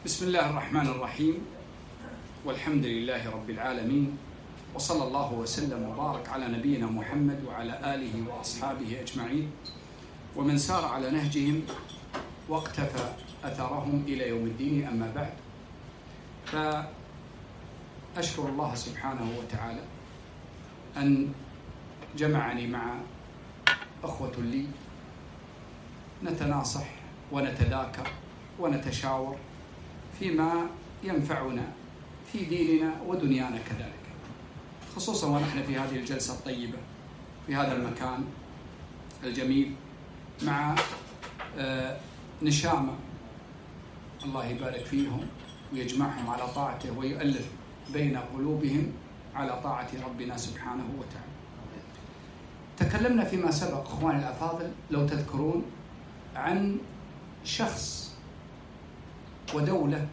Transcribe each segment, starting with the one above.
بسم الله الرحمن الرحيم، والحمد لله رب العالمين، وصلى الله وسلم وبارك على نبينا محمد وعلى آله وأصحابه أجمعين ومن سار على نهجهم واقتفى أثرهم إلى يوم الدين. أما بعد، فأشكر الله سبحانه وتعالى أن جمعني مع أخوة لي نتناصح ونتذاكر ونتشاور فيما ينفعنا في ديننا ودنيانا كذلك، خصوصا ونحن في هذه الجلسة الطيبة في هذا المكان الجميل مع نشامة الله يبارك فيهم ويجمعهم على طاعته ويؤلف بين قلوبهم على طاعة ربنا سبحانه وتعالى. تكلمنا فيما سبق أخواني الأفاضل لو تذكرون عن شخص ودولة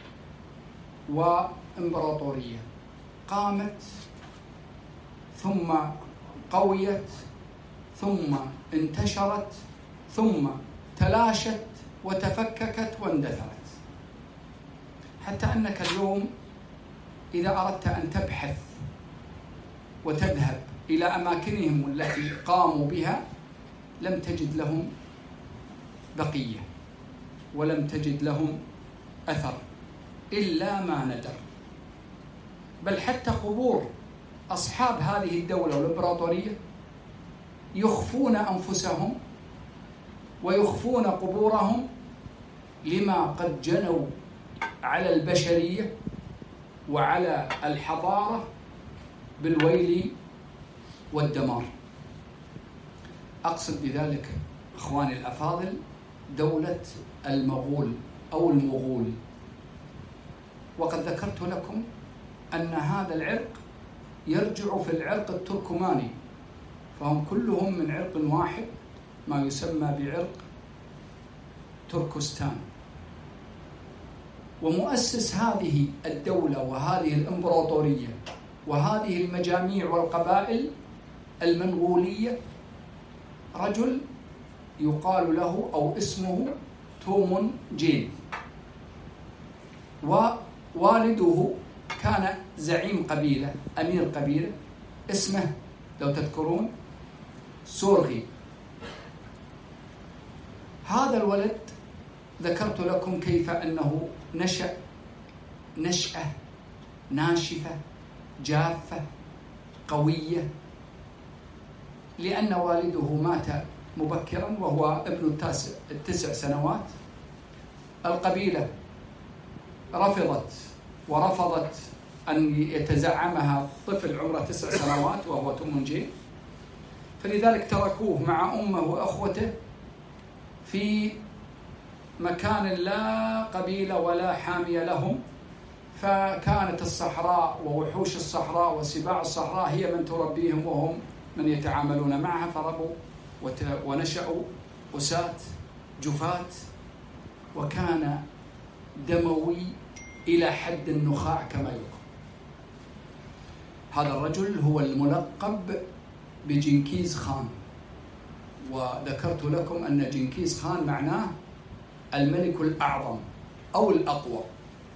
وإمبراطورية قامت ثم قويت ثم انتشرت ثم تلاشت وتفككت واندثرت، حتى أنك اليوم إذا أردت أن تبحث وتذهب إلى أماكنهم التي قاموا بها لم تجد لهم بقية ولم تجد لهم أثر إلا ما ندر، بل حتى قبور أصحاب هذه الدولة والإمبراطورية يخفون أنفسهم ويخفون قبورهم لما قد جنوا على البشرية وعلى الحضارة بالويل والدمار. أقصد بذلك إخواني الأفاضل دولة المغول أو المغول، وقد ذكرت لكم أن هذا العرق يرجع في العرق التركماني، فهم كلهم من عرق واحد ما يسمى بعرق تركستان. ومؤسس هذه الدولة وهذه الإمبراطورية وهذه المجاميع والقبائل المنغولية رجل يقال له أو اسمه تومون جين، ووالده كان زعيم قبيلة أمير قبيلة اسمه لو تذكرون سورغي. هذا الولد ذكرت لكم كيف أنه نشأ نشأة ناشفة جافة قوية، لأن والده مات مبكرا وهو ابن 9 سنوات. القبيلة رفضت أن يتزعمها طفل عمره 9 سنوات وهو تومونجين، فلذلك تركوه مع أمه وأخوته في مكان لا قبيلة ولا حامية لهم، فكانت الصحراء ووحوش الصحراء وسباع الصحراء هي من تربيهم وهم من يتعاملون معها، فربوا ونشأوا أساة جفاة، وكان دموي إلى حد النخاع كما يقال. هذا الرجل هو الملقب بجنكيز خان، وذكرت لكم أن جنكيز خان معناه الملك الأعظم أو الأقوى.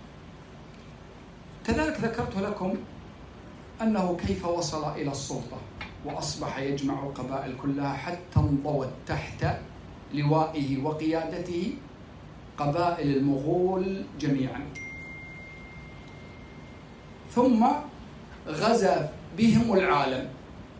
كذلك ذكرت لكم أنه كيف وصل إلى السلطة وأصبح يجمع القبائل كلها حتى انضوت تحت لوائه وقيادته قبائل المغول جميعا، ثم غزا بهم العالم.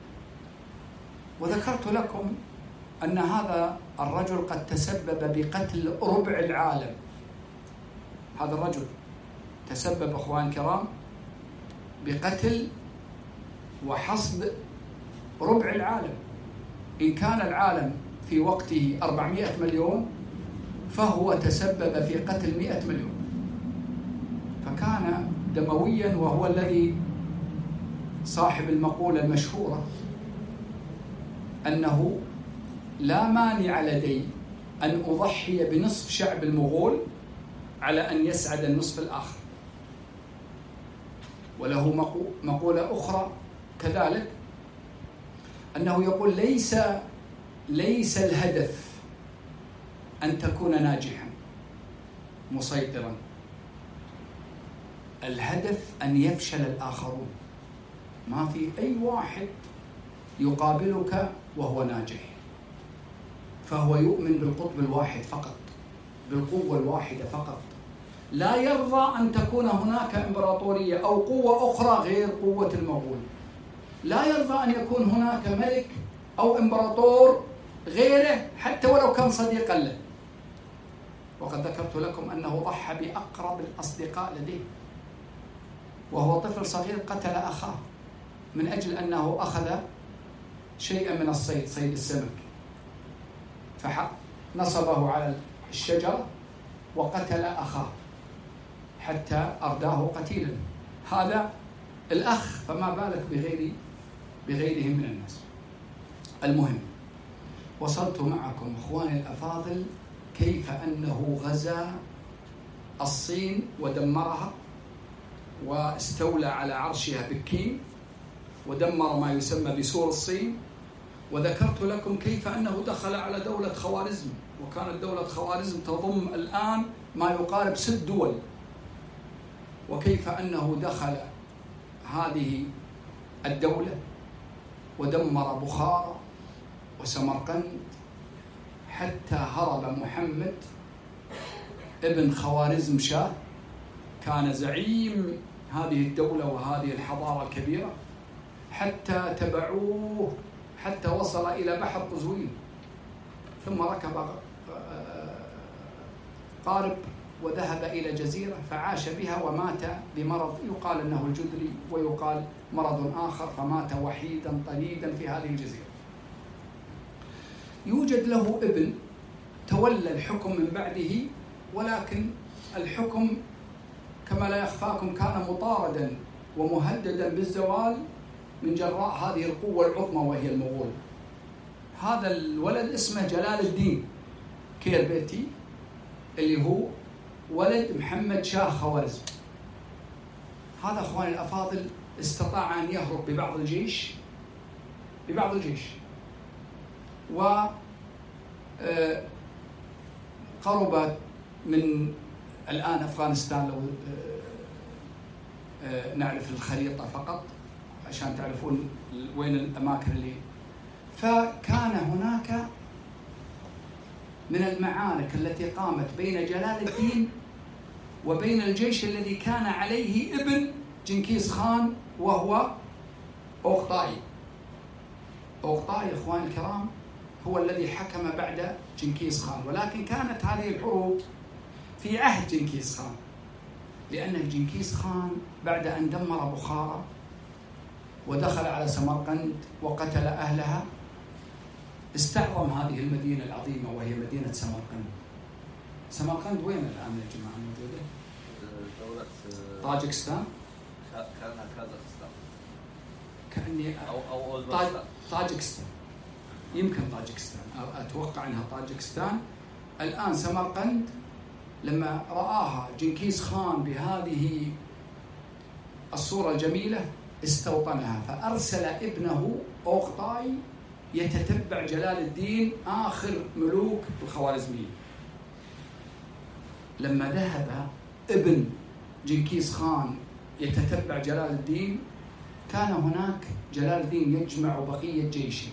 وذكرت لكم أن هذا الرجل قد تسبب بقتل ربع العالم. هذا الرجل تسبب أخوان كرام بقتل وحصد ربع العالم. إن كان العالم في وقته 400 مليون فهو تسبب في قتل 100 مليون، فكان دمويا، وهو الذي صاحب المقولة المشهورة أنه لا مانع لدي أن أضحي بنصف شعب المغول على أن يسعد النصف الآخر. وله مقولة أخرى كذلك أنه يقول ليس الهدف أن تكون ناجحا مسيطرا، الهدف أن يفشل الآخرون. ما في أي واحد يقابلك وهو ناجح، فهو يؤمن بالقطب الواحد فقط، بالقوة الواحدة فقط. لا يرضى أن تكون هناك إمبراطورية أو قوة أخرى غير قوة المغول. لا يرضى أن يكون هناك ملك أو إمبراطور غيره حتى ولو كان صديقا له. وقد ذكرت لكم أنه ضحى بأقرب الأصدقاء لديه، وهو طفل صغير قتل أخاه من أجل أنه أخذ شيئا من الصيد، صيد السمك، فنصبه على الشجرة وقتل أخاه حتى أرداه قتيلا. هذا الأخ، فما بالك بغيرهم من الناس. المهم، وصلت معكم إخواني الأفاضل كيف أنه غزا الصين ودمرها واستولى على عرشها بكين ودمر ما يسمى بسور الصين. وذكرت لكم كيف أنه دخل على دولة خوارزم، وكانت دولة خوارزم تضم الآن ما يقارب 6 دول، وكيف أنه دخل هذه الدولة ودمر بخارى وسمرقند حتى هرب محمد ابن خوارزم شاه، كان زعيم هذه الدولة وهذه الحضارة الكبيرة، حتى تبعوه حتى وصل إلى بحر قزوين، ثم ركب قارب وذهب إلى جزيرة فعاش بها ومات بمرض يقال أنه الجدري ويقال مرض آخر، فمات وحيدا طريدا في هذه الجزيرة. يوجد له ابن تولى الحكم من بعده، ولكن الحكم كما لا يخفاكم كان مطاردا ومهددا بالزوال من جراء هذه القوة العظمى وهي المغول. هذا الولد اسمه جلال الدين كيربيتي، اللي هو ولد محمد شاه خوارزم. هذا أخواني الأفاضل استطاع أن يهرب ببعض الجيش وقرب من الآن أفغانستان، لو نعرف الخريطة فقط عشان تعرفون وين الأماكن اللي. فكان هناك من المعارك التي قامت بين جلال الدين وبين الجيش الذي كان عليه ابن جنكيز خان وهو أوغطاي. أوغطاي إخواني الكرام هو الذي حكم بعد جنكيز خان، ولكن كانت هذه الحروب في عهد جنكيز خان، لأن جنكيز خان بعد أن دمر بخارى ودخل على سمرقند وقتل أهلها استعظم هذه المدينة العظيمة وهي مدينة سمرقند. سمرقند وين الآن يا جماعة موجودة؟ دولة طاجكستان؟ كانها كازاخستان كأني أو طاجكستان، يمكن طاجكستان، أتوقع أنها طاجكستان. الآن سمرقند لما رآها جنكيز خان بهذه الصورة الجميلة استوطنها، فأرسل ابنه أوغطاي يتتبع جلال الدين آخر ملوك الخوارزميين. لما ذهب ابن جنكيز خان يتتبع جلال الدين، كان هناك جلال الدين يجمع بقية جيشه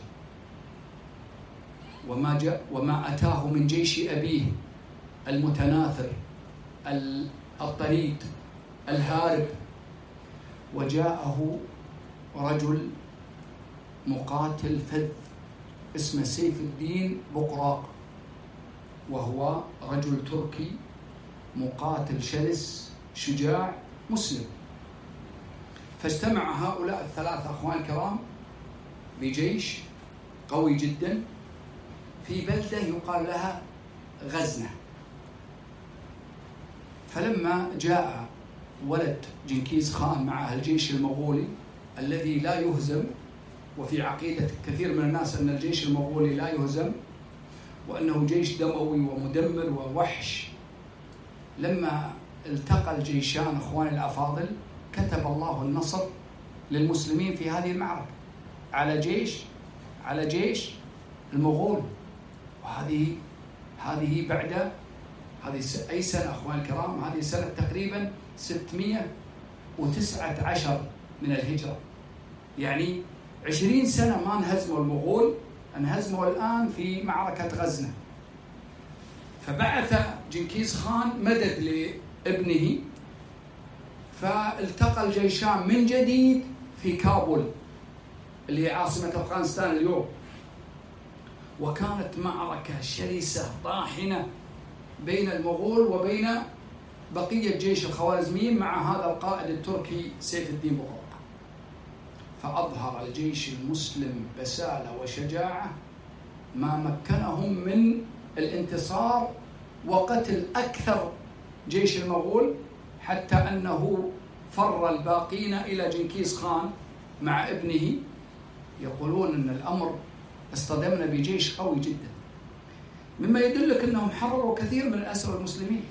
وما أتاه من جيش أبيه المتناثر الطريد الهارب، وجاءه رجل مقاتل فذ اسمه سيف الدين بقراق، وهو رجل تركي مقاتل شرس شجاع مسلم. فاجتمع هؤلاء الثلاثة أخوان الكرام بجيش قوي جدا في بلدة يقال لها غزنة. فلما جاء ولد جنكيز خان مع الجيش المغولي الذي لا يهزم، وفي عقيدة كثير من الناس أن الجيش المغولي لا يهزم وأنه جيش دموي ومدمر ووحش، لما التقى الجيشان أخواني الأفاضل كتب الله النصر للمسلمين في هذه المعركة على جيش المغول. وهذه بعد هذه أي سنة أخواني الكرام؟ هذه سنة تقريبا 600 419 من الهجرة، يعني 20 سنة ما انهزموا المغول، انهزموا الآن في معركة غزنة. فبعث جنكيز خان مدد لابنه، فالتقى الجيشان من جديد في كابول اللي هي عاصمة أفغانستان اليوم، وكانت معركة شرسة طاحنة بين المغول وبين بقية جيش الخوارزميين مع هذا القائد التركي سيف الدين بغراق. فأظهر الجيش المسلم بسالة وشجاعة ما مكنهم من الانتصار وقتل أكثر جيش المغول، حتى أنه فر الباقين إلى جنكيز خان مع ابنه. يقولون أن الأمر اصطدمنا بجيش قوي جدا، مما يدلك أنهم حرروا كثير من الأسرى المسلمين.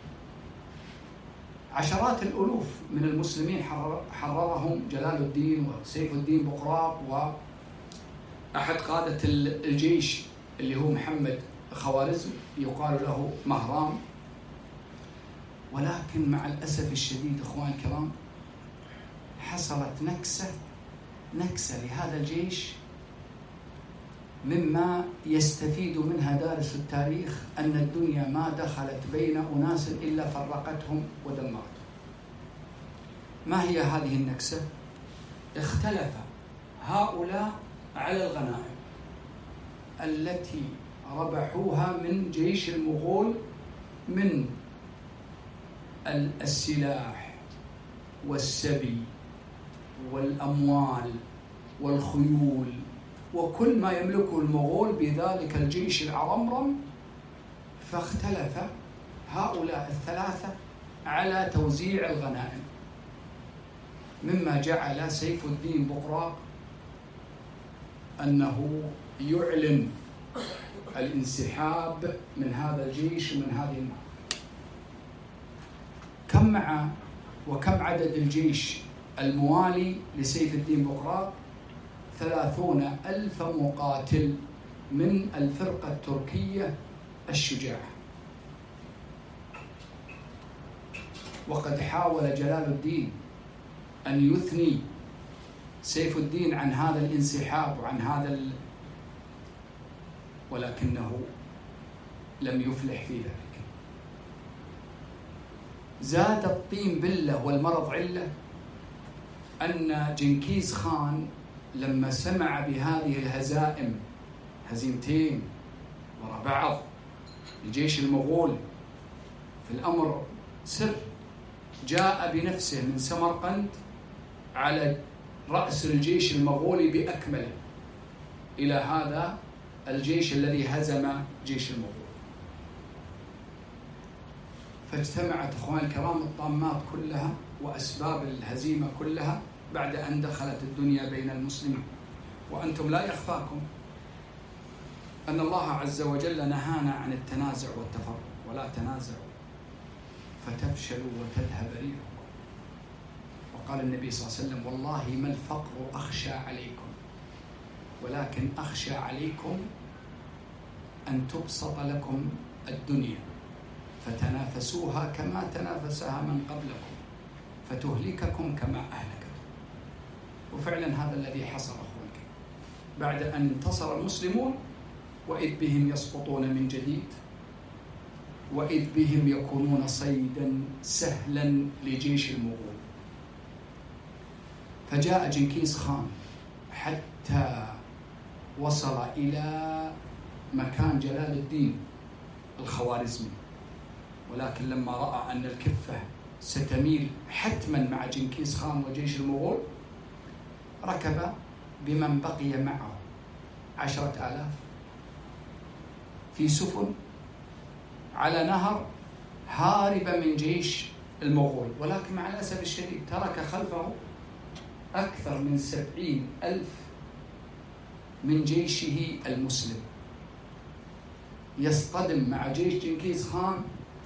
عشرات الألوف من المسلمين حررهم جلال الدين وسيف الدين بغراق وأحد قادة الجيش اللي هو محمد خوارزم يقال له مهران. ولكن مع الأسف الشديد إخوان الكرام حصلت نكسة لهذا الجيش، مما يستفيد منها دارس التاريخ أن الدنيا ما دخلت بين أناس إلا فرقتهم ودمرتهم. ما هي هذه النكسة؟ اختلف هؤلاء على الغنائم التي ربحوها من جيش المغول من السلاح والسبي والأموال والخيول وكل ما يملكه المغول بذلك الجيش العرمرم. فاختلف هؤلاء الثلاثة على توزيع الغنائم، مما جعل سيف الدين بغراق أنه يعلن الانسحاب من هذا الجيش ومن هذه المعركة. وكم عدد الجيش الموالي لسيف الدين بغراق؟ 30,000 مقاتل من الفرقة التركية الشجاعة. وقد حاول جلال الدين أن يثني سيف الدين عن هذا الانسحاب وعن هذا ولكنه لم يفلح في ذلك. زاد الطين بلة والمرض علة أن جنكيز خان لما سمع بهذه الهزائم، هزيمتين وراء بعض لجيش المغول في الأمر سر، جاء بنفسه من سمرقند على رأس الجيش المغولي بأكمله إلى هذا الجيش الذي هزم جيش المغول. فاجتمعت أخوان الكرام الطامات كلها وأسباب الهزيمة كلها بعد أن دخلت الدنيا بين المسلمين. وأنتم لا يخفاكم أن الله عز وجل نهانا عن التنازع والتفرق، ولا تنازعوا فتفشلوا وتذهب ريحكم. وقال النبي صلى الله عليه وسلم: والله ما الفقر أخشى عليكم، ولكن أخشى عليكم أن تبسط لكم الدنيا فتنافسوها كما تنافسها من قبلكم فتهلككم كما أهلكتم. وفعلا هذا الذي حصل أخوانك بعد أن انتصر المسلمون، وإذ بهم يسقطون من جديد، وإذ بهم يكونون صيدا سهلا لجيش المغول. فجاء جنكيز خان حتى وصل إلى مكان جلال الدين الخوارزمي، ولكن لما رأى أن الكفة ستميل حتما مع جنكيز خان وجيش المغول، ركب بمن بقي معه 10,000 في سفن على نهر هاربة من جيش المغول. ولكن مع الأسف الشديد ترك خلفه أكثر من 70,000 من جيشه المسلم يصطدم مع جيش جنكيز خان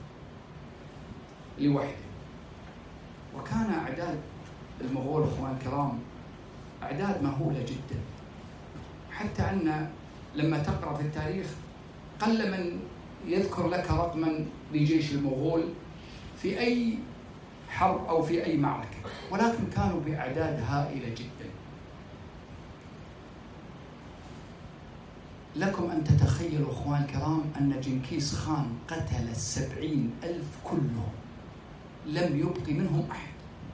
لوحده. وكان أعداد المغول أخوان الكرام أعداد مهولة جدا، حتى أن لما تقرأ في التاريخ قل من يذكر لك رقما لجيش المغول في أي حرب أو في أي معركة، ولكن كانوا بأعداد هائلة جدا. لكم أن تتخيلوا أخوان الكرام أن جنكيز خان قتل 70,000 كلهم، لم يبق منهم أحد.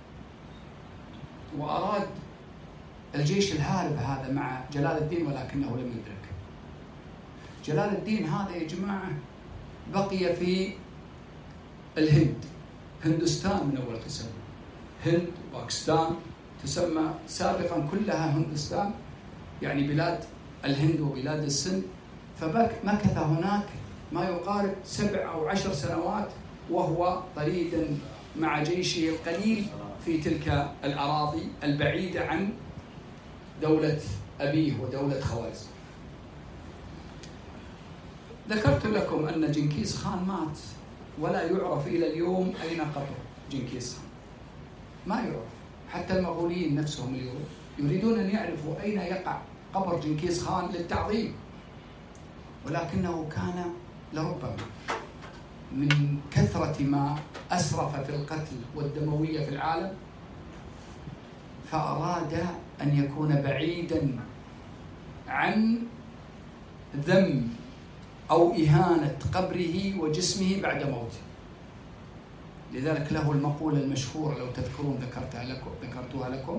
وأراد الجيش الهارب هذا مع جلال الدين ولكنه لم يدرك. جلال الدين هذا يا جماعة بقي في الهند، هندوستان من أول تسمى، هند باكستان تسمى سابقا كلها هندوستان، يعني بلاد الهند وبلاد السند. فمكث هناك ما يقارب 7 أو 10 سنوات وهو طريدا مع جيشه القليل في تلك الأراضي البعيدة عن دولة أبيه ودولة خوارزم. ذكرت لكم أن جنكيز خان مات ولا يعرف إلى اليوم أين قبر جنكيز خان، ما يعرف. حتى المغوليين نفسهم اليوم يريدون أن يعرفوا أين يقع قبر جنكيز خان للتعظيم، ولكنه كان لربما من كثرة ما أسرف في القتل والدموية في العالم فأراد أن يكون بعيدا عن ذم أو إهانة قبره وجسمه بعد موته. لذلك له المقولة المشهورة لو تذكرون ذكرتها لكم: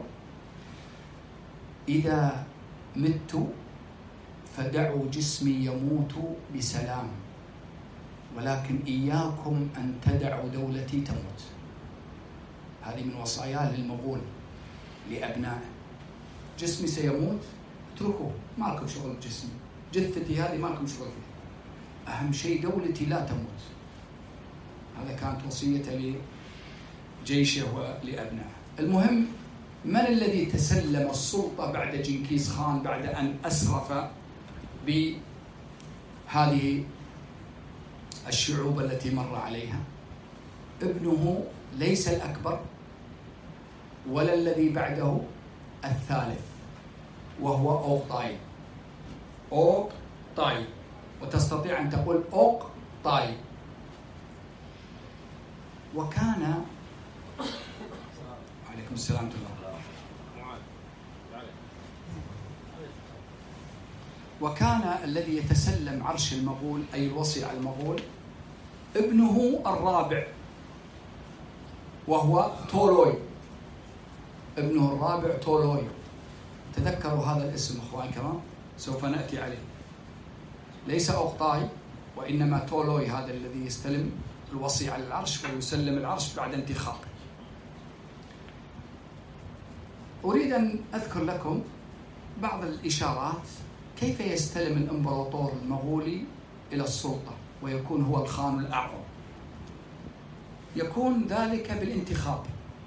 إذا مت فدعوا جسمي يموت بسلام، ولكن إياكم أن تدعوا دولتي تموت. هذه من وصاياه للمغول لأبنائه: جسمي سيموت، اتركوه، ما لكم شغل بجسمي، جثتي هذه ما لكم شغل فيها، أهم شيء دولتي لا تموت. هذا كانت وصيته لجيشه ولأبنائه. المهم، من الذي تسلم السلطة بعد جنكيز خان بعد أن أسرف بهذه الشعوب التي مر عليها؟ ابنه، ليس الأكبر ولا الذي بعده، الثالث، وهو أوقطاي. أوقطاي، وتستطيع أن تقول أوقطاي. وكان عليكم السلام ورحمة الله. وكان الذي يتسلم عرش المغول أي الوصي على المغول ابنه الرابع وهو تولوي. ابنه الرابع تولوي. تذكروا هذا الاسم أخوان الكرام، سوف نأتي عليه. ليس أوقطاي وإنما تولوي، هذا الذي يستلم الوصي على العرش ويسلم العرش بعد انتخابه. أريد أن أذكر لكم بعض الإشارات كيف يستلم الإمبراطور المغولي إلى السلطة ويكون هو الخان الأعظم. يكون ذلك بالانتخاب.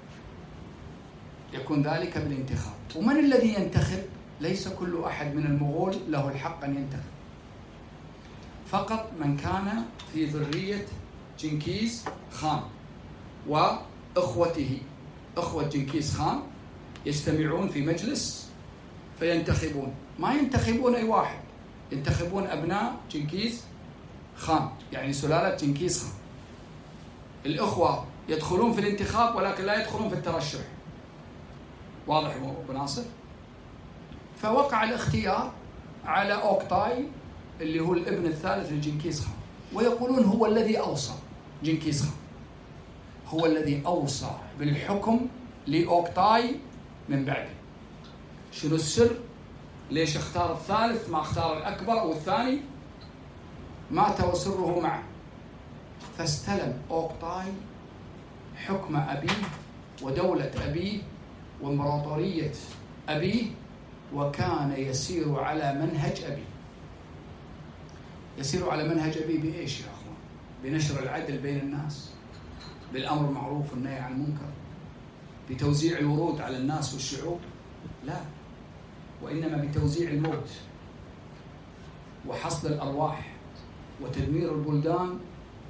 ومن الذي ينتخب؟ ليس كل أحد من المغول له الحق أن ينتخب، فقط من كان في ذرية جنكيز خان وأخوته. أخوة جنكيز خان يجتمعون في مجلس فينتخبون، ما ينتخبون أي واحد، ينتخبون أبناء جنكيز خان، يعني سلالة جنكيز خان. الأخوة يدخلون في الانتخاب ولكن لا يدخلون في الترشح. واضح أبو ناصر؟ فوقع الاختيار على أوقطاي اللي هو الابن الثالث لجنكيز خان، ويقولون هو الذي أوصى جنكيز خان، هو الذي أوصى بالحكم لأوقطاي من بعده. شنو السر؟ ليش اختار الثالث ما اختار الأكبر أو الثاني؟ مات وسره معه. فاستلم أوقطاي حكم أبيه ودولة أبيه وإمبراطورية أبيه، وكان يسير على منهج أبيه. يسير على منهج أبيه بإيش يا أخوان؟ بنشر العدل بين الناس، بالأمر بالمعروف والنهي عن المنكر، بتوزيع الورود على الناس والشعوب؟ لا، وإنما بتوزيع الموت وحصد الأرواح وتدمير البلدان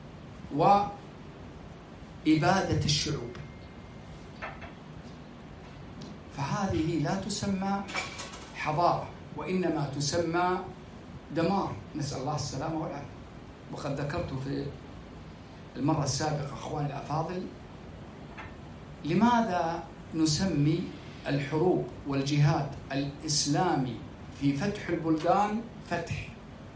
وإبادة الشعوب. فهذه لا تسمى حضارة، وإنما تسمى دمار، نسأل الله السلامة والعافية. وقد ذكرت في المرة السابقة أخواني الأفاضل لماذا نسمي الحروب والجهاد الإسلامي في فتح البلدان فتح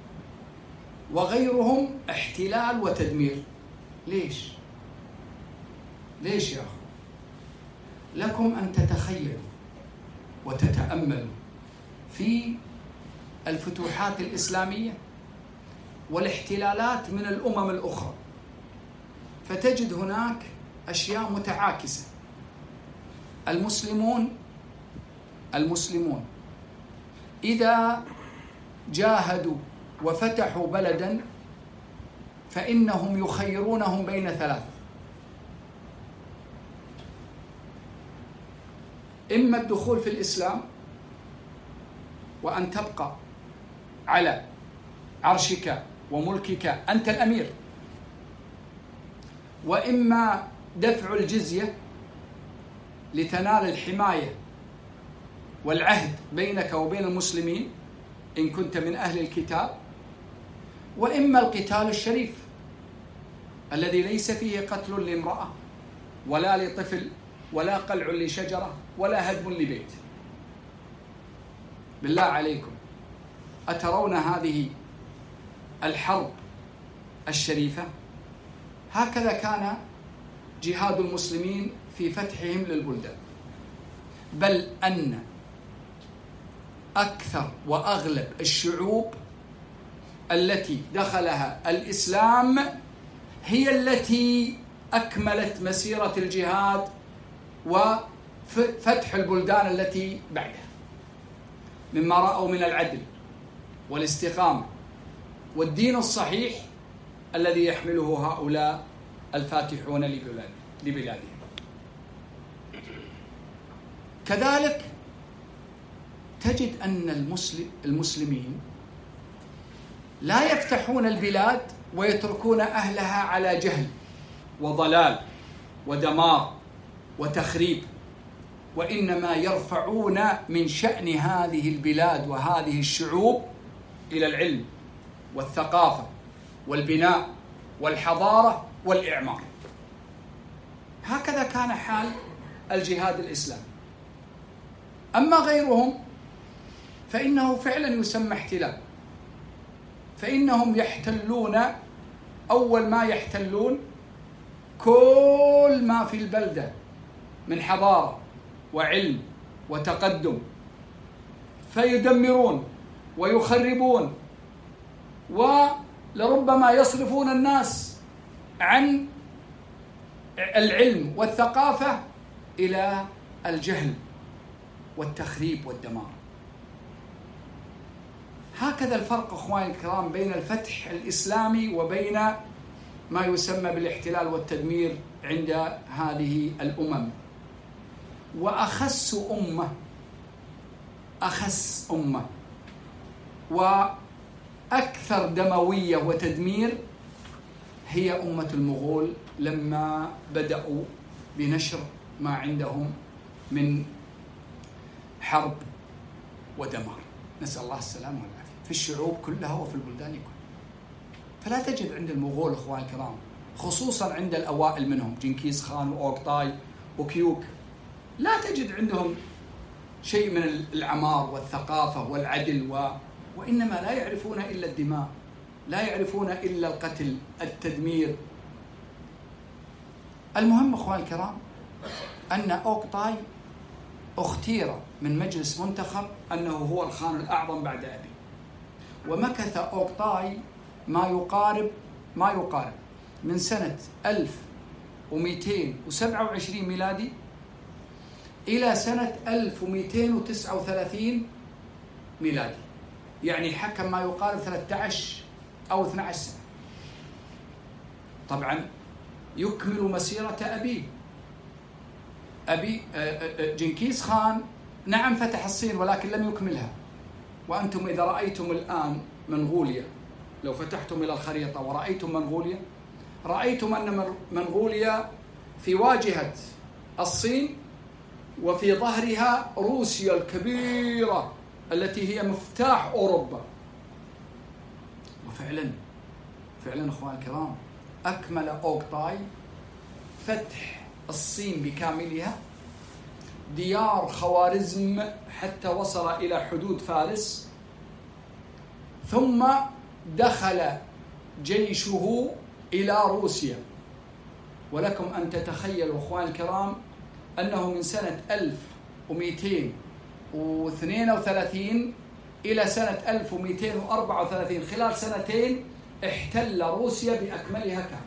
وغيرهم احتلال وتدمير؟ ليش؟ ليش يا أخو؟ لكم أن تتخيلوا وتتأملوا في الفتوحات الإسلامية والاحتلالات من الأمم الأخرى، فتجد هناك أشياء متعاكسة. المسلمون إذا جاهدوا وفتحوا بلدا فإنهم يخيرونهم بين ثلاث: إما الدخول في الإسلام وأن تبقى على عرشك وملكك أنت الأمير، وإما دفع الجزية لتنال الحماية والعهد بينك وبين المسلمين إن كنت من أهل الكتاب، وإما القتال الشريف الذي ليس فيه قتل لامرأة ولا لطفل ولا قلع لشجرة ولا هدم لبيت. بالله عليكم، أترون هذه الحرب الشريفة؟ هكذا كان جهاد المسلمين في فتحهم للبلدان، بل أن أكثر وأغلب الشعوب التي دخلها الإسلام هي التي أكملت مسيرة الجهاد وفتح البلدان التي بعدها، مما رأوا من العدل والاستقامة والدين الصحيح الذي يحمله هؤلاء الفاتحون لبلادهم. كذلك تجد أن المسلمين لا يفتحون البلاد ويتركون أهلها على جهل وضلال ودمار وتخريب، وإنما يرفعون من شأن هذه البلاد وهذه الشعوب إلى العلم والثقافة والبناء والحضارة والإعمار. هكذا كان حال الجهاد الإسلامي. أما غيرهم فإنه فعلا يسمى احتلال، فإنهم يحتلون، أول ما يحتلون كل ما في البلدة من حضارة وعلم وتقدم، فيدمرون ويخربون، ولربما يصرفون الناس عن العلم والثقافة إلى الجهل والتخريب والدمار. هكذا الفرق أخواني الكرام بين الفتح الإسلامي وبين ما يسمى بالاحتلال والتدمير عند هذه الأمم. وأخس أمة وأكثر دموية وتدمير هي أمة المغول، لما بدأوا بنشر ما عندهم من حرب ودمار، نسأل الله السلامة والعافية، في الشعوب كلها وفي البلدان كلها. فلا تجد عند المغول أخوان الكرام، خصوصا عند الأوائل منهم جنكيز خان وأوغطاي وكيوك، لا تجد عندهم شيء من العمار والثقافة والعدل وإنما لا يعرفون إلا الدماء، لا يعرفون إلا القتل، التدمير. المهم أخوان الكرام أن أوغطاي اختير من مجلس منتخب أنه هو الخان الأعظم بعد أبي، ومكث أوغطاي ما يقارب من سنة 1227 ميلادي إلى سنة 1239 ميلادي، يعني حكم ما يقارب 13 أو 12 سنة. طبعا يكمل مسيرة أبي جنكيز خان، نعم فتح الصين ولكن لم يكملها. وأنتم إذا رأيتم الآن منغوليا، لو فتحتم إلى الخريطة ورأيتم منغوليا، رأيتم أن منغوليا في واجهة الصين وفي ظهرها روسيا الكبيرة التي هي مفتاح أوروبا. وفعلا أخوان الكرام أكمل أوغطاي فتح الصين بكاملها، ديار خوارزم حتى وصل إلى حدود فارس، ثم دخل جيشه إلى روسيا. ولكم أن تتخيلوا أخوان الكرام أنه من سنة 1232 إلى سنة 1234 خلال سنتين احتل روسيا بأكملها كامل.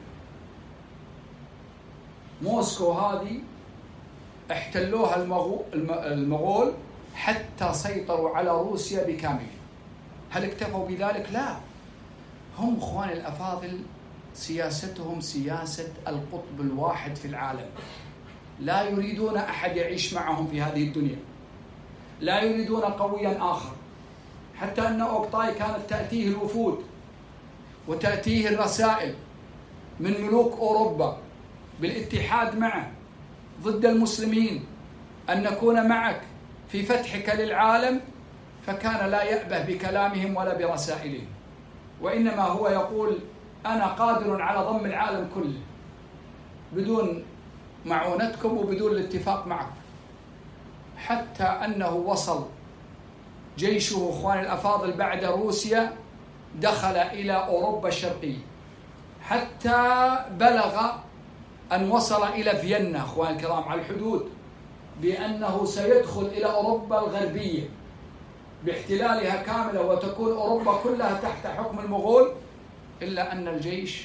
موسكو هذه احتلوها المغول حتى سيطروا على روسيا بكاملها. هل اكتفوا بذلك؟ لا، هم اخواني الافاضل سياستهم سياسة القطب الواحد في العالم، لا يريدون احد يعيش معهم في هذه الدنيا، لا يريدون قويا اخر. حتى ان اوغتاي كانت تاتيه الوفود وتاتيه الرسائل من ملوك اوروبا بالاتحاد معه ضد المسلمين، أن نكون معك في فتحك للعالم، فكان لا يأبه بكلامهم ولا برسائلهم، وإنما هو يقول أنا قادر على ضم العالم كله بدون معونتكم وبدون الاتفاق معكم. حتى أنه وصل جيشه أخواني الأفاضل بعد روسيا دخل إلى أوروبا الشرقية، حتى بلغ أن وصل إلى فيينا أخواني الكرام على الحدود، بأنه سيدخل إلى أوروبا الغربية باحتلالها كاملة وتكون أوروبا كلها تحت حكم المغول. إلا أن الجيش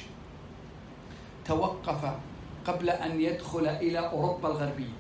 توقف قبل أن يدخل إلى أوروبا الغربية.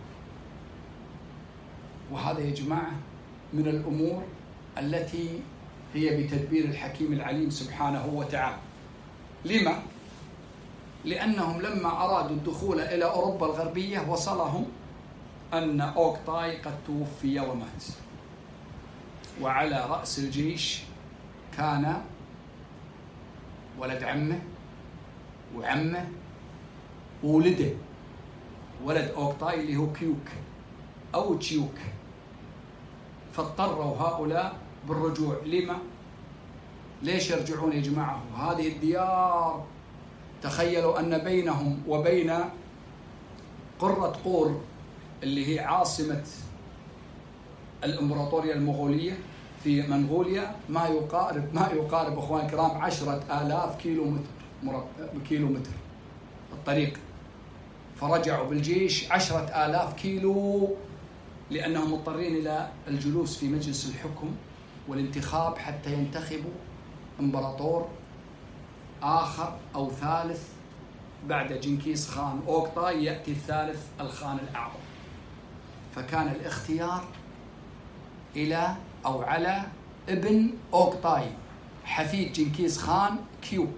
وهذا يا جماعة من الأمور التي هي بتدبير الحكيم العليم سبحانه وتعالى. لما؟ لأنهم لما أرادوا الدخول إلى أوروبا الغربية وصلهم أن أوغتاي قد توفي ومات، وعلى رأس الجيش كان ولد عمه وعمه وولده، ولد أوغتاي اللي هو كيوك أو تشيوك. فاضطروا هؤلاء بالرجوع. لما؟ ليش يرجعون يا جماعة؟ هذه الديار تخيلوا أن بينهم وبين قرة قور اللي هي عاصمة الإمبراطورية المغولية في منغوليا ما يقارب أخوان الكرام 10,000 كيلومتر الطريق. فرجعوا بالجيش 10,000 كيلو، لأنهم مضطرين إلى الجلوس في مجلس الحكم والانتخاب حتى ينتخبوا إمبراطور آخر أو ثالث بعد جنكيز خان أوغتاي، يأتي الثالث الخان الأعظم. فكان الاختيار إلى أو على ابن أوغتاي حفيد جنكيز خان كيوك.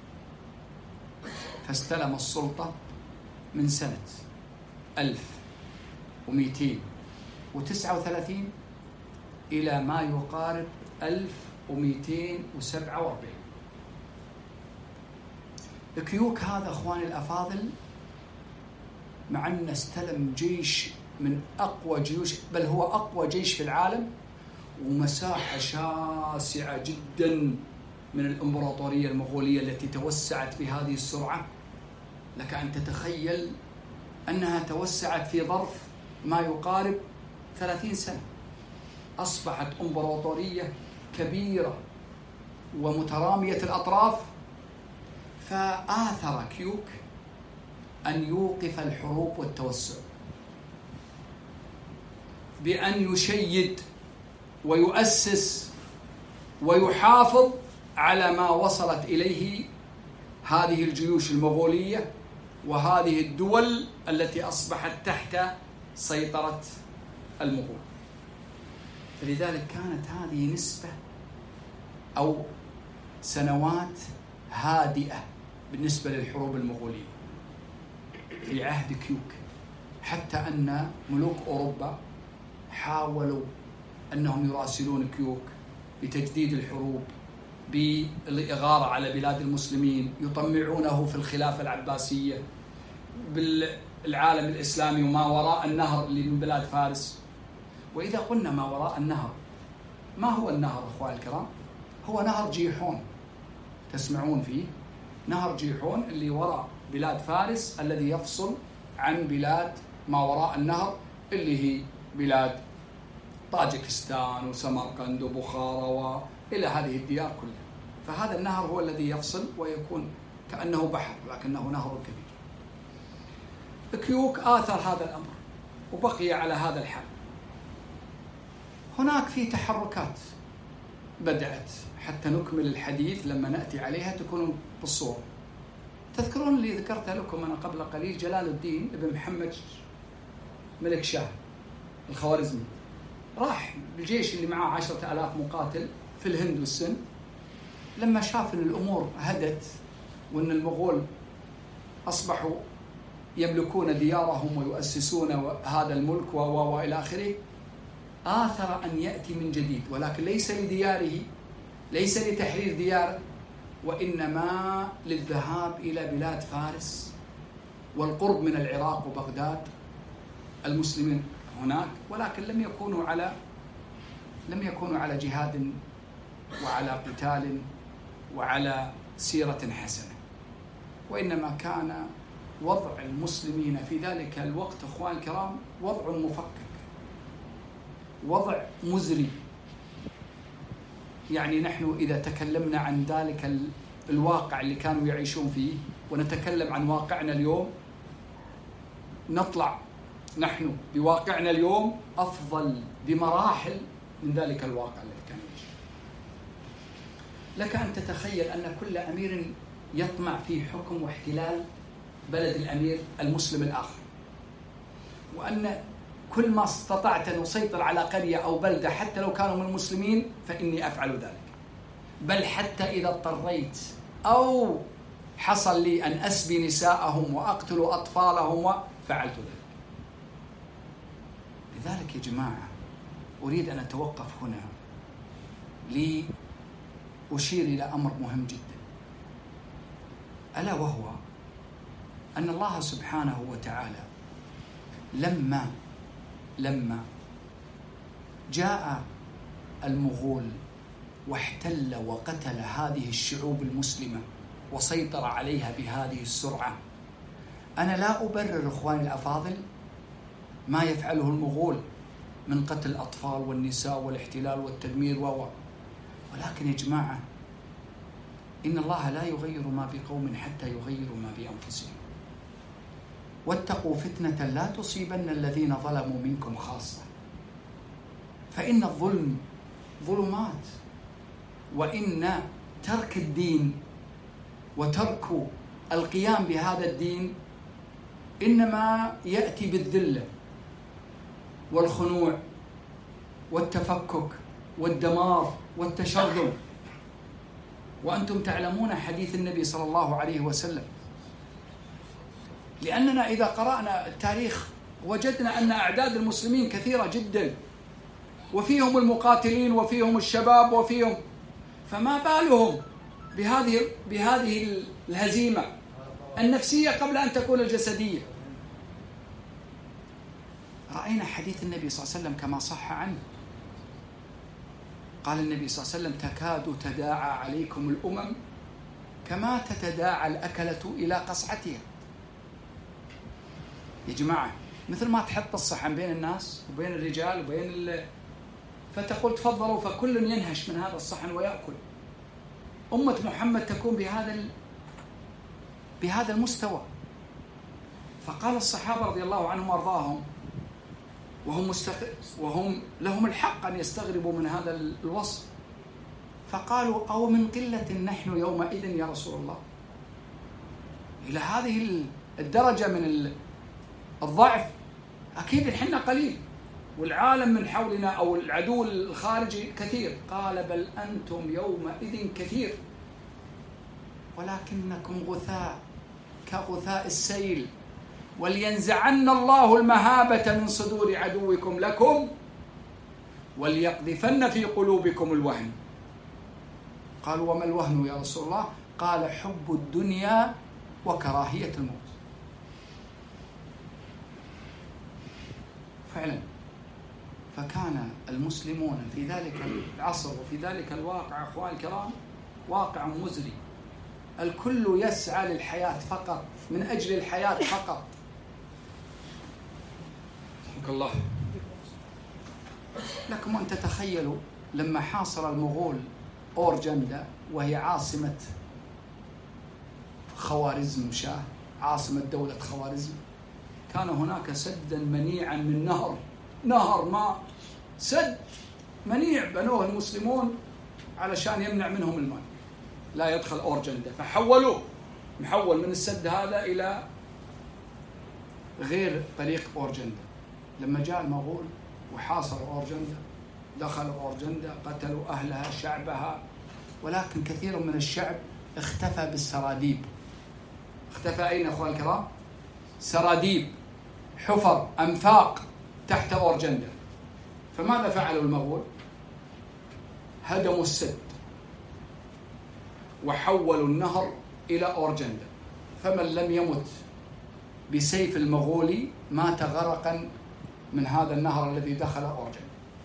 فاستلم السلطة من سنة 1239 إلى ما يقارب 1247. كيوك هذا أخواني الأفاضل مع أنه استلم جيش من أقوى جيوش، بل هو أقوى جيش في العالم، ومساحة شاسعة جدا من الإمبراطورية المغولية التي توسعت بهذه السرعة. لك أن تتخيل أنها توسعت في ظرف ما يقارب 30 سنة، أصبحت إمبراطورية كبيرة ومترامية الأطراف. فآثر كيوك أن يوقف الحروب والتوسع بأن يشيد ويؤسس ويحافظ على ما وصلت إليه هذه الجيوش المغولية وهذه الدول التي أصبحت تحت سيطرة المغول. فلذلك كانت هذه نسبة أو سنوات هادئة بالنسبة للحروب المغولية في عهد كيوك، حتى أن ملوك أوروبا حاولوا أنهم يراسلون كيوك بتجديد الحروب، بالإغارة على بلاد المسلمين، يطمعونه في الخلافة العباسية، بالعالم الإسلامي وما وراء النهر اللي من بلاد فارس. وإذا قلنا ما وراء النهر، ما هو النهر أخوان الكرام؟ هو نهر جيحون، تسمعون فيه نهر جيحون اللي وراء بلاد فارس الذي يفصل عن بلاد ما وراء النهر اللي هي بلاد طاجكستان وسمرقند وبخارى وإلى هذه الديار كلها. فهذا النهر هو الذي يفصل ويكون كأنه بحر لكنه نهر كبير. كيوك آثر هذا الأمر وبقي على هذا الحال. هناك في تحركات بدأت حتى نكمل الحديث لما نأتي عليها تكون بالصورة. تذكرون اللي ذكرتها لكم أنا قبل قليل، جلال الدين ابن محمد ملك شاه الخوارزمي راح بالجيش اللي معاه 10,000 مقاتل في الهند والسند، لما شاف أن الأمور هدت وأن المغول أصبحوا يملكون ديارهم ويؤسسون هذا الملك وإلى آخره، آثر أن يأتي من جديد، ولكن ليس لدياره، ليس لتحرير دياره، وإنما للذهاب إلى بلاد فارس والقرب من العراق وبغداد. المسلمين هناك ولكن لم يكونوا على جهاد وعلى قتال وعلى سيرة حسنة، وإنما كان وضع المسلمين في ذلك الوقت أخوان الكرام وضع مفكك، وضع مزري. يعني نحن إذا تكلمنا عن ذلك الواقع اللي كانوا يعيشون فيه ونتكلم عن واقعنا اليوم، نطلع نحن بواقعنا اليوم أفضل بمراحل من ذلك الواقع الذي كان يعيش. لك أن تتخيل أن كل أمير يطمع في حكم واحتلال بلد الأمير المسلم الآخر، وأن كل ما استطعت أن أسيطر على قرية أو بلدة حتى لو كانوا من المسلمين فإني أفعل ذلك، بل حتى إذا اضطريت أو حصل لي أن أسبي نساءهم وأقتل أطفالهم وفعلت ذلك. لذلك يا جماعة أريد أن أتوقف هنا لأشير إلى أمر مهم جدا، ألا وهو أن الله سبحانه وتعالى لما جاء المغول واحتل وقتل هذه الشعوب المسلمة وسيطر عليها بهذه السرعة، أنا لا أبرر إخواني الأفاضل ما يفعله المغول من قتل الأطفال والنساء والاحتلال والتدمير ولكن يا جماعة إن الله لا يغير ما بقوم حتى يغيروا ما بأنفسهم، واتقوا فتنة لا تصيبن الذين ظلموا منكم خاصة، فإن الظلم ظلمات، وإن ترك الدين وترك القيام بهذا الدين إنما يأتي بالذلة والخنوع والتفكك والدمار والتشرذم. وأنتم تعلمون حديث النبي صلى الله عليه وسلم، لأننا إذا قرأنا التاريخ وجدنا أن أعداد المسلمين كثيرة جدا، وفيهم المقاتلين وفيهم الشباب وفيهم، فما بالهم بهذه الهزيمة النفسية قبل أن تكون الجسدية. رأينا حديث النبي صلى الله عليه وسلم كما صح عنه، قال النبي صلى الله عليه وسلم: تكاد تداعى عليكم الأمم كما تتداعى الأكلة إلى قصعتها. يا جماعة مثل ما تحط الصحن بين الناس وبين الرجال وبين فتقول تفضلوا، فكل ينهش من هذا الصحن ويأكل. أمة محمد تكون بهذا المستوى. فقال الصحابة رضي الله عنهم وارضاهم وهم لهم الحق أن يستغربوا من هذا الوصف، فقالوا: أو من قلة نحن يومئذ يا رسول الله؟ إلى هذه الدرجة من الضعف؟ أكيد إحنا قليل والعالم من حولنا أو العدو الخارجي كثير. قال: بل أنتم يومئذ كثير ولكنكم غثاء كغثاء السيل، ولينزعن الله المهابة من صدور عدوكم لكم وليقذفن في قلوبكم الوهن. قالوا: وما الوهن يا رسول الله؟ قال: حب الدنيا وكراهية الموت. فعلا فكان المسلمون في ذلك العصر وفي ذلك الواقع أخواني الكرام واقع مزري. الكل يسعى للحياة فقط، من أجل الحياة فقط، حفظك الله. لكم أن تتخيلوا لما حاصر المغول أورجندا وهي عاصمة خوارزم شاه، عاصمة دولة خوارزم، كان هناك سدا منيعا من نهر ماء، سد منيع بنوه المسلمون علشان يمنع منهم الماء لا يدخل أورجندا، فحولوه، محول من السد هذا إلى غير طريق أورجندا. لما جاء المغول وحاصروا أورجندا، دخلوا أورجندا، قتلوا أهلها شعبها، ولكن كثير من الشعب اختفى بالسراديب. اختفى أين أخوان الكرام؟ سراديب، حفر، أنفاق تحت أورجندا. فماذا فعلوا المغول؟ هدموا السد وحولوا النهر إلى أورجندا، فمن لم يمت بسيف المغولي مات غرقا من هذا النهر الذي دخل أورجندا.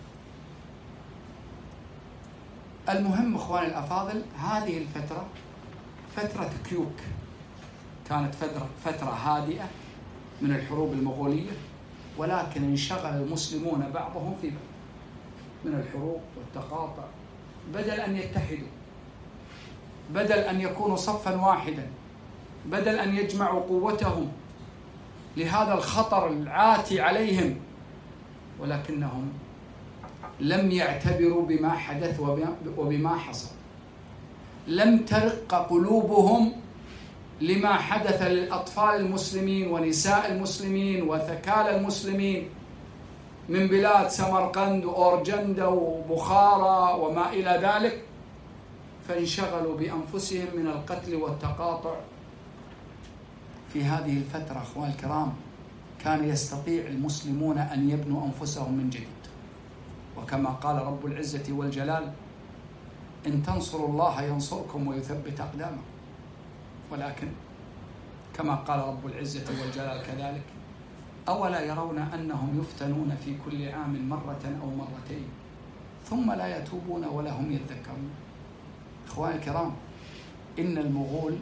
المهم أخواني الأفاضل، هذه الفترة فترة كيوك، كانت فترة هادئة من الحروب المغولية، ولكن انشغل المسلمون بعضهم في بعض من الحروب والتقاطع، بدل أن يتحدوا، بدل أن يكونوا صفا واحدا، بدل أن يجمعوا قوتهم لهذا الخطر العاتي عليهم، ولكنهم لم يعتبروا بما حدث وبما حصل. لم ترق قلوبهم لما حدث للأطفال المسلمين ونساء المسلمين وثكال المسلمين من بلاد سمرقند وأورجندا وبخارى وما إلى ذلك، فانشغلوا بأنفسهم من القتل والتقاطع. في هذه الفترة أخوان الكرام كان يستطيع المسلمون أن يبنوا أنفسهم من جديد، وكما قال رب العزة والجلال: إن تنصروا الله ينصركم ويثبت أقدامكم. ولكن كما قال رب العزة والجلال كذلك: أولا يرون أنهم يفتنون في كل عام مرة أو مرتين ثم لا يتوبون ولا هم يذكرون. إخواني الكرام، إن المغول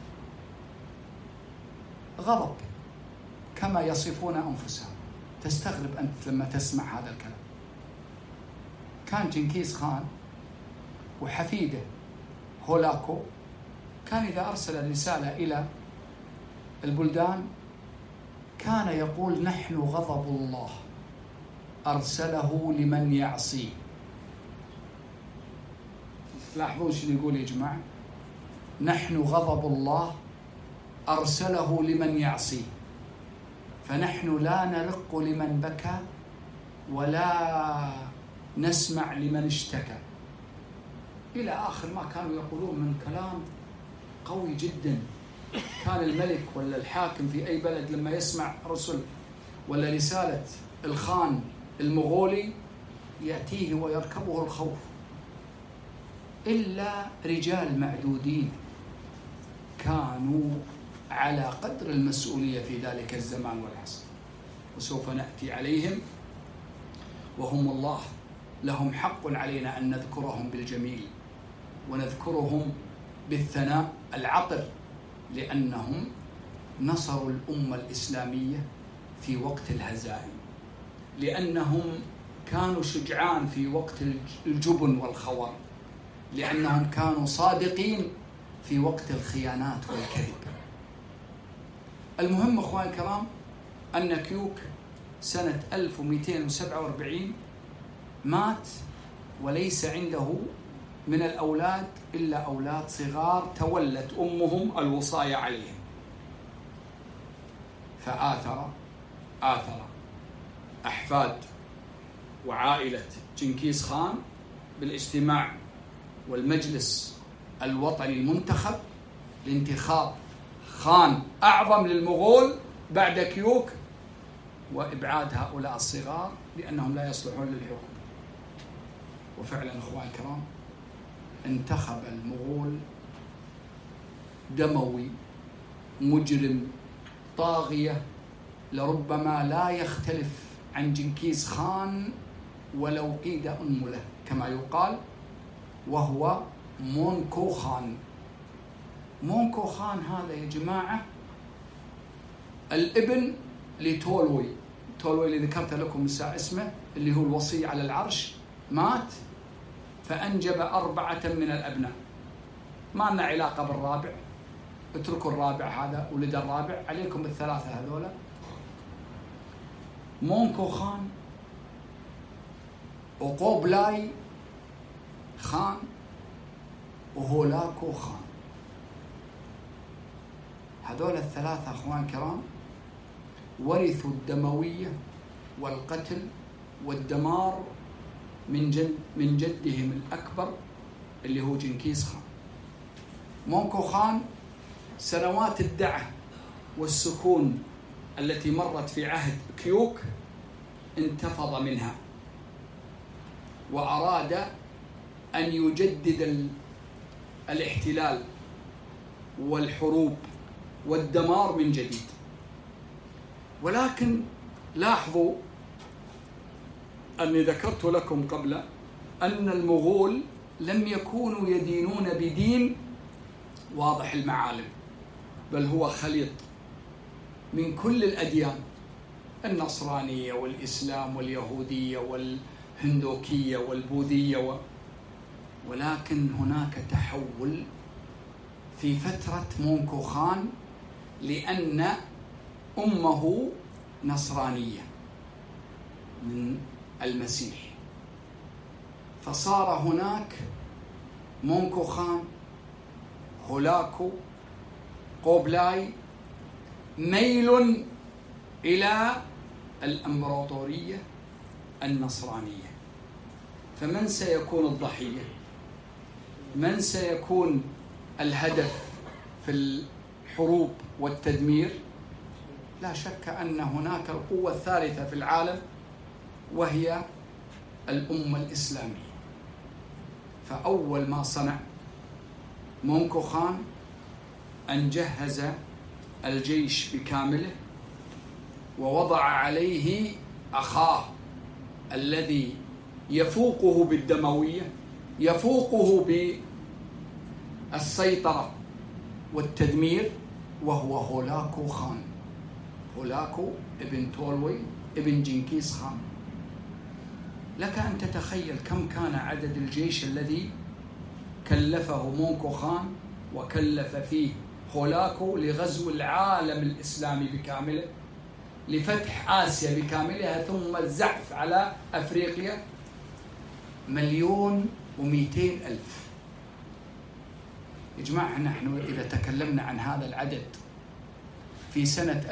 غضب كما يصفون أنفسهم. تستغرب أنت لما تسمع هذا الكلام. كان جنكيز خان وحفيده هولاكو كان إذا أرسل رسالة إلى البلدان كان يقول: نحن غضب الله أرسله لمن يعصيه. لاحظوا شنو يقول يا جماعة: نحن غضب الله أرسله لمن يعصيه، فنحن لا نرق لمن بكى ولا نسمع لمن اشتكى، إلى آخر ما كانوا يقولون من كلام قوي جدا. كان الملك ولا الحاكم في أي بلد لما يسمع رسل ولا رسالة الخان المغولي يأتيه ويركبه الخوف، إلا رجال معدودين كانوا على قدر المسؤولية في ذلك الزمان والعصر، وسوف نأتي عليهم وهم الله لهم حق علينا أن نذكرهم بالجميل ونذكرهم بالثناء العطر، لأنهم نصروا الأمة الإسلامية في وقت الهزائم، لأنهم كانوا شجعان في وقت الجبن والخور، لأنهم كانوا صادقين في وقت الخيانات والكذب. المهم أخواني الكرام أن كيوك سنة 1247 مات وليس عنده من الأولاد إلا أولاد صغار تولت أمهم الوصاية عليهم، فآثر أحفاد وعائلة جنكيز خان بالاجتماع والمجلس الوطني المنتخب لانتخاب خان أعظم للمغول بعد كيوك وإبعاد هؤلاء الصغار لأنهم لا يصلحون للحكم. وفعلا أخواني الكرام انتخب المغول دموي مجرم طاغية لربما لا يختلف عن جنكيز خان ولو قيد أنملة كما يقال، وهو مونكو خان. مونكو خان هذا يا جماعة الابن لتولوي. تولوي اللي ذكرت لكم اسمه اللي هو الوصي على العرش مات، فأنجب 4 من الأبناء. ما لنا علاقة بالرابع، اتركوا الرابع، هذا ولد الرابع، عليكم بالثلاثة هذولا: مونكو خان وقوبلاي خان وهولاكو خان. هذول الثلاثة أخوان كرام ورثوا الدموية والقتل والدمار من جدهم الأكبر اللي هو جنكيز خان. مونكو خان سنوات الدعة والسكون التي مرت في عهد كيوك انتفض منها، وأراد أن يجدد الاحتلال والحروب والدمار من جديد. ولكن لاحظوا أني ذكرت لكم قبل أن المغول لم يكونوا يدينون بدين واضح المعالم، بل هو خليط من كل الأديان: النصرانية والإسلام واليهودية والهندوكية والبوذية ولكن هناك تحول في فترة مونكو خان لأن أمه نصرانية من المسيح، فصار هناك مونكو خان، هولاكو، قوبلاي ميل إلى الإمبراطورية النصرانية. فمن سيكون الضحية؟ من سيكون الهدف في الحروب والتدمير؟ لا شك أن هناك القوة الثالثة في العالم وهي الأمة الإسلامية. فأول ما صنع مونكو خان أن جهز الجيش بكامله ووضع عليه أخاه الذي يفوقه بالدموية، يفوقه بالسيطرة والتدمير، وهو هولاكو خان. هولاكو ابن تولوي ابن جنكيز خان. لك أن تتخيل كم كان عدد الجيش الذي كلفه مونكو خان وكلف فيه هولاكو لغزو العالم الإسلامي بكامله، لفتح آسيا بكاملها، ثم الزحف على أفريقيا. 1,200,000. يا جماعة نحن إذا تكلمنا عن هذا العدد في سنة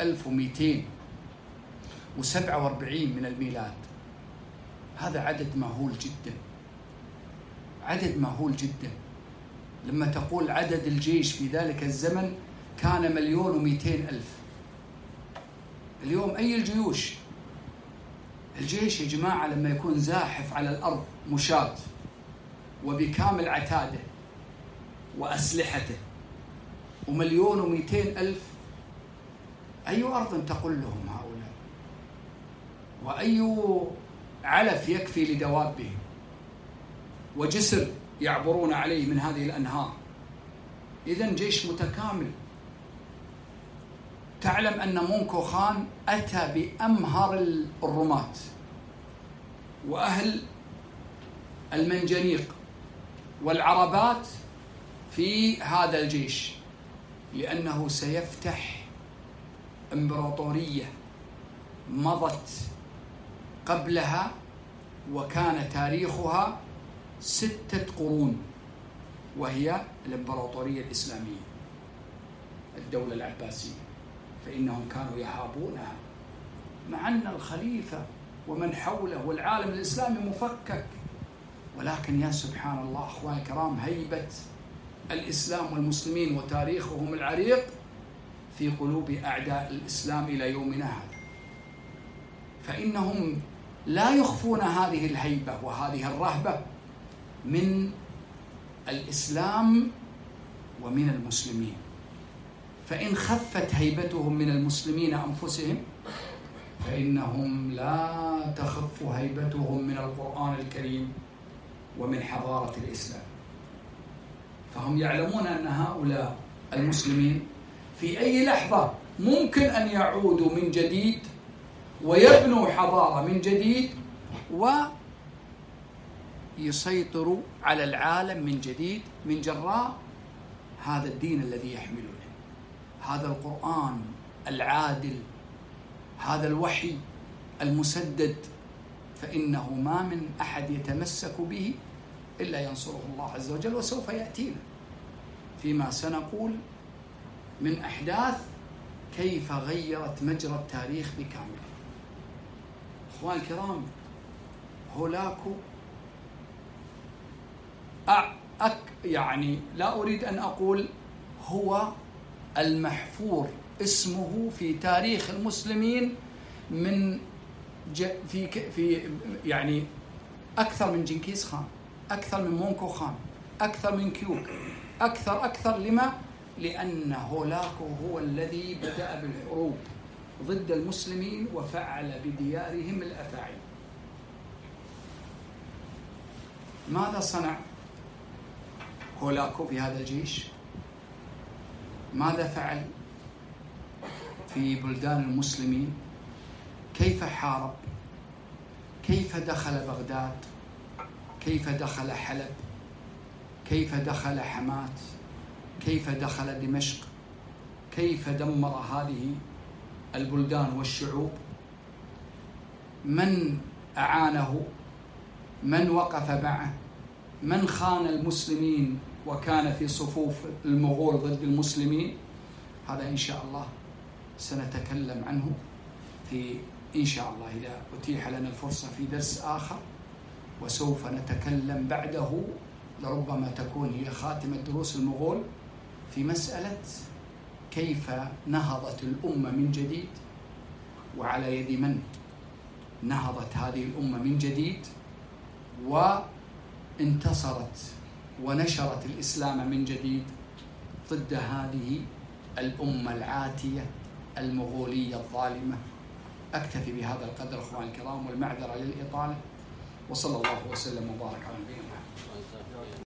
1247 من الميلاد، هذا عدد مهول جدا، عدد مهول جدا. لما تقول عدد الجيش في ذلك الزمن كان 1,200,000. اليوم أي الجيوش؟ الجيش يا جماعة لما يكون زاحف على الأرض مشاة وبكامل عتاده وأسلحته و1,200,000، أي أرض تقول لهم هؤلاء؟ وأي علف يكفي لدوابهم؟ وجسر يعبرون عليه من هذه الأنهار. إذن جيش متكامل. تعلم أن مونكو خان أتى بأمهر الرماة وأهل المنجنيق والعربات في هذا الجيش، لأنه سيفتح إمبراطورية مضت قبلها وكان تاريخها 6 قرون، وهي الإمبراطورية الإسلامية، الدولة العباسية. فإنهم كانوا يهابونها، مع أن الخليفة ومن حوله والعالم الإسلامي مفكك. ولكن يا سبحان الله أخواني الكرام، هيبة الإسلام والمسلمين وتاريخهم العريق في قلوب أعداء الإسلام إلى يومنا هذا. فإنهم لا يخفون هذه الهيبة وهذه الرهبة من الإسلام ومن المسلمين. فإن خفت هيبتهم من المسلمين أنفسهم، فإنهم لا تخف هيبتهم من القرآن الكريم ومن حضارة الإسلام. فهم يعلمون أن هؤلاء المسلمين في أي لحظة ممكن أن يعودوا من جديد ويبنوا حضارة من جديد ويسيطروا على العالم من جديد من جراء هذا الدين الذي يحملونه، هذا القرآن العادل، هذا الوحي المسدد، فإنه ما من أحد يتمسك به إلا ينصره الله عز وجل. وسوف يأتينا فيما سنقول من أحداث كيف غيرت مجرى التاريخ بكامله. أخوان الكرام، هولاكو يعني لا أريد أن أقول هو المحفور اسمه في تاريخ المسلمين من في يعني أكثر من جنكيز خان، أكثر من مونكو خان، أكثر من كيوك، أكثر. لما؟ لأن هولاكو هو الذي بدأ بالحروب ضد المسلمين وفعل بديارهم الأفاعي. ماذا صنع هولاكو في هذا الجيش؟ ماذا فعل في بلدان المسلمين؟ كيف حارب؟ كيف دخل بغداد؟ كيف دخل حلب؟ كيف دخل حماة؟ كيف دخل دمشق؟ كيف دمر هذه البلدان والشعوب؟ من أعانه؟ من وقف معه؟ من خان المسلمين وكان في صفوف المغول ضد المسلمين؟ هذا إن شاء الله سنتكلم عنه في إن شاء الله إذا أتيح لنا الفرصة في درس آخر، وسوف نتكلم بعده لربما تكون هي خاتمة دروس المغول في مسألة كيف نهضت الأمة من جديد، وعلى يد من نهضت هذه الأمة من جديد وانتصرت ونشرت الإسلام من جديد ضد هذه الأمة العاتية المغولية الظالمة. أكتفي بهذا القدر أخواني الكرام، والمعذرة للإطالة، وصلى الله وسلم وبارك على نبينا محمد.